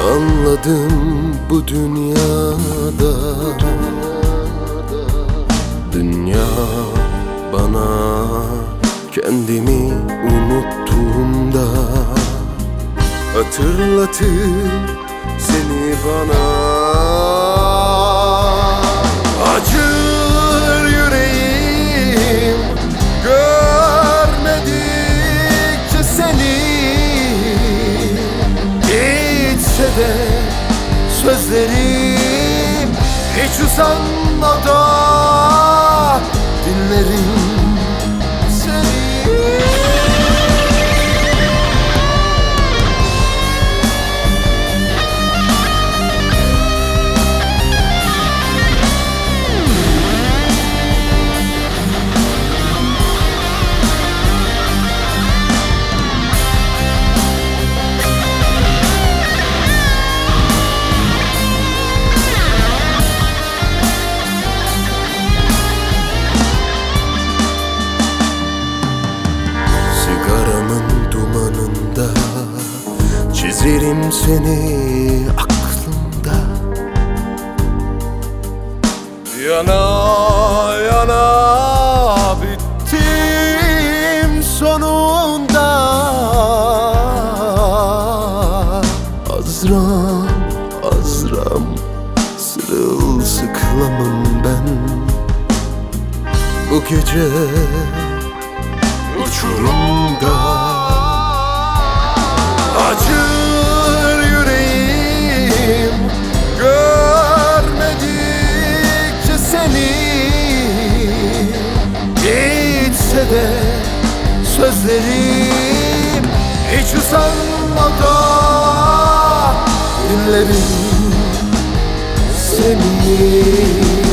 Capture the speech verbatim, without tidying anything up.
Anladım bu dünyada, dünya bana kendimi unuttuğumda hatırlatır seni bana. Acır yüreğim görmedikçe seni, gitse de sözlerim hiç usanmadan dinlerim seni. Çizerim seni aklımda, yana yana bittim sonunda. Azram azram sırılsıklamım ben bu gece uçurumda. Acır yüreğim görmedikçe seni, gitse de sözlerim hiç usanmadan dinlerim seni.